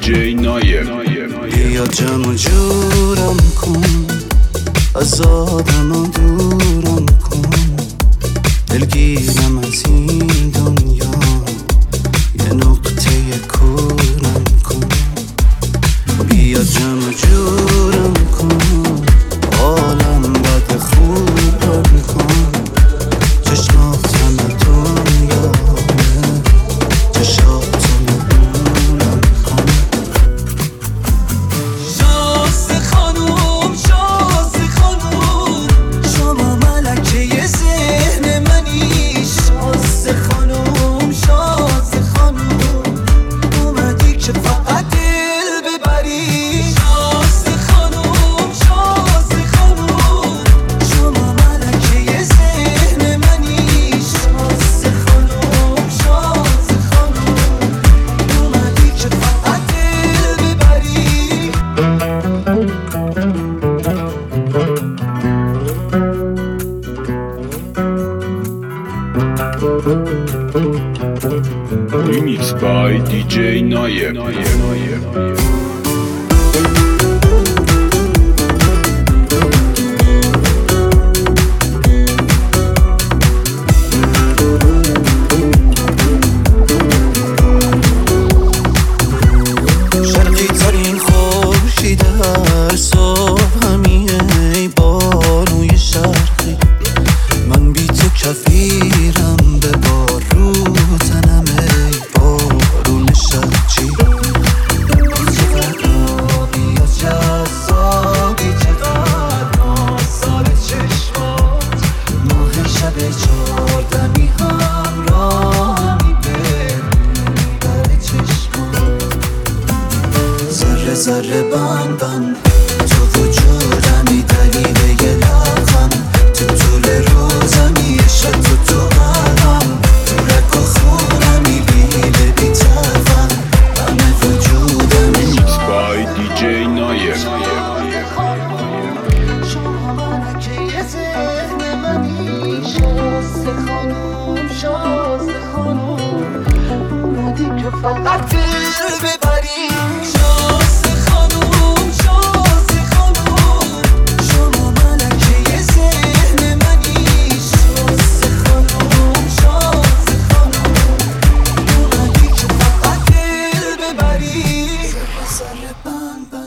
دیجی نایر. بیا جمع جورم کن، از آدم دورم کن، دلگیرم از این دنیا، یه نقطه کورم کن. بیا جمع جورم کن، حالم بد خوبم کن، چشماتم دنیامه، چشاتم اونم کن. شازده خانوم شازده خانوم، شما ملکه ذهن منی. شازده خانوم شازده خانوم، اومدی که فقط دل ببری. شازده خانوم شازده خانوم، شما ملکه ذهن منی. شازده خانوم شازده خانوم، اومدی که فقط دل ببری. Remix by DJ Nayer. شرقی ترین خورشید هر صبح همیه، ای بانوی شرقی. من بی تو کفیرم، به بارو تنم ای بارون شرقی. چقدر آبی و جذابی، چقدر آسال چشمات، ماه شب چهاردمی همراهمی بر چشمات. ذره ذره بند بند تو وجودمی، دلیل یه لبخند تو طول روزمی، عشق تو قلبم، تو رگ و خونمی، بیل بی تفن همه وجودمی. Remix by DJ Nayer. شما ملکه ذهن منی. شازده خانوم شازده خانوم، اومدی که فقط دل ببری. شازده خانوم شازده خانوم، شما ملکه ذهن منی. شازده خانوم شازده خانوم، اومدی که فقط دل ببری. ذره ذره بند بند